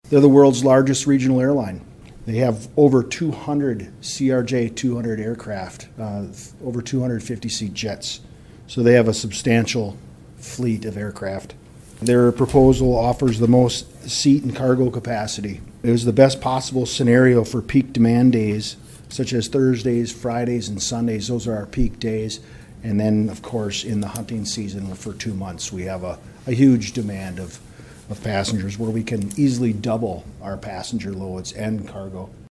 They're the world's largest regional airline. They have over 200 CRJ-200 aircraft, over 250-seat jets. So they have a substantial fleet of aircraft. Their proposal offers the most seat and cargo capacity. It was the best possible scenario for peak demand days, such as Thursdays, Fridays, and Sundays. Those are our peak days. And then, of course, in the hunting season for 2 months, we have a huge demand of passengers where we can easily double our passenger loads and cargo.